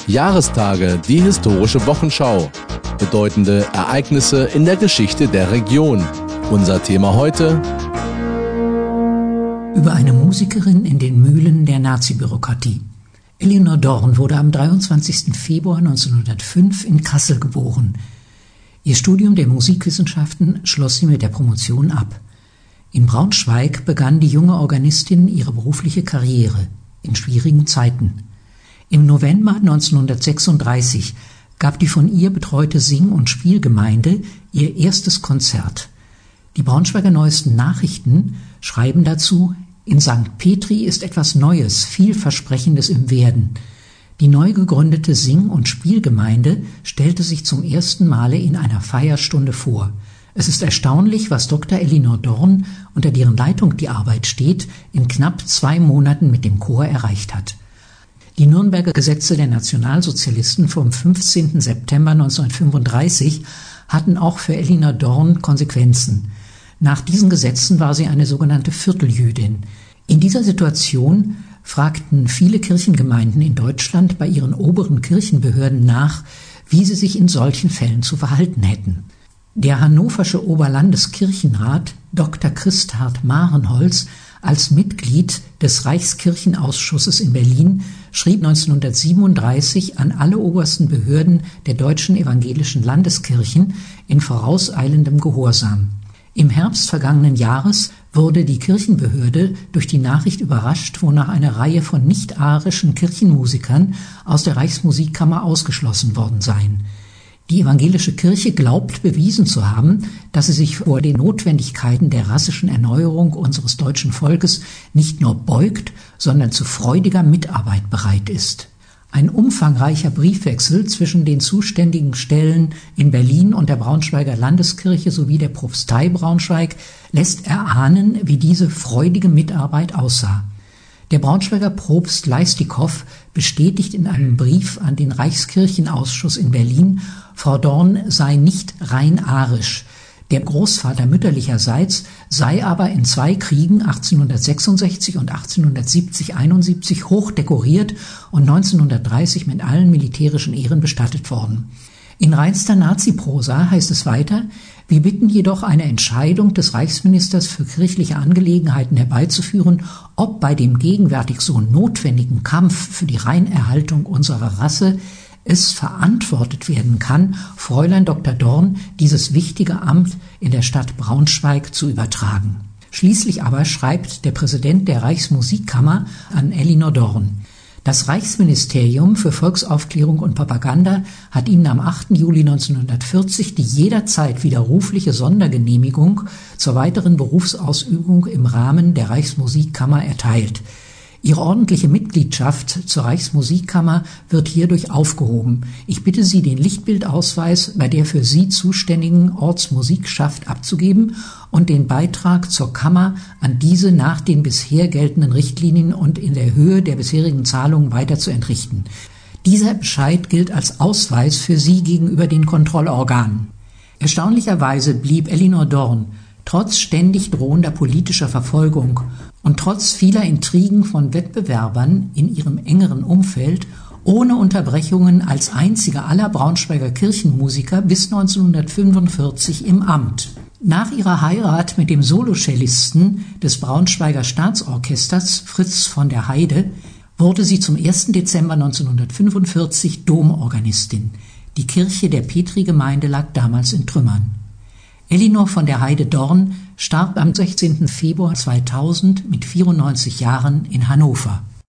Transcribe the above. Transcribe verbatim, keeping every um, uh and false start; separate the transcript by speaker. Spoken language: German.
Speaker 1: Jahrestage, die historische Wochenschau. Bedeutende Ereignisse in der Geschichte der Region. Unser Thema heute:
Speaker 2: Über eine Musikerin in den Mühlen der Nazi-Bürokratie. Elinor Dorn wurde am dreiundzwanzigsten Februar neunzehnhundertfünf in Kassel geboren. Ihr Studium der Musikwissenschaften schloss sie mit der Promotion ab. In Braunschweig begann die junge Organistin ihre berufliche Karriere in schwierigen Zeiten. Im November neunzehnhundertsechsunddreißig gab die von ihr betreute Sing- und Spielgemeinde ihr erstes Konzert. Die Braunschweiger Neuesten Nachrichten schreiben dazu: In Sankt Petri ist etwas Neues, Vielversprechendes im Werden. Die neu gegründete Sing- und Spielgemeinde stellte sich zum ersten Male in einer Feierstunde vor. Es ist erstaunlich, was Doktor Elinor Dorn, unter deren Leitung die Arbeit steht, in knapp zwei Monaten mit dem Chor erreicht hat. Die Nürnberger Gesetze der Nationalsozialisten vom fünfzehnten September neunzehnhundertfünfunddreißig hatten auch für Elinor Dorn Konsequenzen. Nach diesen Gesetzen war sie eine sogenannte Vierteljüdin. In dieser Situation fragten viele Kirchengemeinden in Deutschland bei ihren oberen Kirchenbehörden nach, wie sie sich in solchen Fällen zu verhalten hätten. Der hannoversche Oberlandeskirchenrat Doktor Christhard Marenholz als Mitglied des Reichskirchenausschusses in Berlin schrieb neunzehnhundertsiebenunddreißig an alle obersten Behörden der deutschen evangelischen Landeskirchen in vorauseilendem Gehorsam. Im Herbst vergangenen Jahres wurde die Kirchenbehörde durch die Nachricht überrascht, wonach eine Reihe von nicht-arischen Kirchenmusikern aus der Reichsmusikkammer ausgeschlossen worden seien. Die evangelische Kirche glaubt bewiesen zu haben, dass sie sich vor den Notwendigkeiten der rassischen Erneuerung unseres deutschen Volkes nicht nur beugt, sondern zu freudiger Mitarbeit bereit ist. Ein umfangreicher Briefwechsel zwischen den zuständigen Stellen in Berlin und der Braunschweiger Landeskirche sowie der Propstei Braunschweig lässt erahnen, wie diese freudige Mitarbeit aussah. Der Braunschweiger Propst Leistikow bestätigt in einem Brief an den Reichskirchenausschuss in Berlin, Frau Dorn sei nicht rein arisch. Der Großvater mütterlicherseits sei aber in zwei Kriegen achtzehnhundertsechsundsechzig und achtzehnhundertsiebzig einundsiebzig hoch dekoriert und neunzehnhundertdreißig mit allen militärischen Ehren bestattet worden. In reinster Nazi-Prosa heißt es weiter: Wir bitten jedoch eine Entscheidung des Reichsministers für kirchliche Angelegenheiten herbeizuführen, ob bei dem gegenwärtig so notwendigen Kampf für die Reinerhaltung unserer Rasse es verantwortet werden kann, Fräulein Doktor Dorn dieses wichtige Amt in der Stadt Braunschweig zu übertragen. Schließlich aber schreibt der Präsident der Reichsmusikkammer an Elinor Dorn: Das Reichsministerium für Volksaufklärung und Propaganda hat Ihnen am achten Juli neunzehnhundertvierzig die jederzeit widerrufliche Sondergenehmigung zur weiteren Berufsausübung im Rahmen der Reichsmusikkammer erteilt. Ihre ordentliche Mitgliedschaft zur Reichsmusikkammer wird hierdurch aufgehoben. Ich bitte Sie, den Lichtbildausweis bei der für Sie zuständigen Ortsmusikschaft abzugeben und den Beitrag zur Kammer an diese nach den bisher geltenden Richtlinien und in der Höhe der bisherigen Zahlungen weiter zu entrichten. Dieser Bescheid gilt als Ausweis für Sie gegenüber den Kontrollorganen. Erstaunlicherweise blieb Elinor Dorn trotz ständig drohender politischer Verfolgung und trotz vieler Intrigen von Wettbewerbern in ihrem engeren Umfeld ohne Unterbrechungen als einzige aller Braunschweiger Kirchenmusiker bis neunzehnhundertfünfundvierzig im Amt. Nach ihrer Heirat mit dem Solocellisten des Braunschweiger Staatsorchesters Fritz von der Heide wurde sie zum ersten Dezember neunzehnhundertfünfundvierzig Domorganistin. Die Kirche der Petri-Gemeinde lag damals in Trümmern. Elinor von der Heide Dorn starb am sechzehnten Februar zweitausend mit vierundneunzig Jahren in Hannover.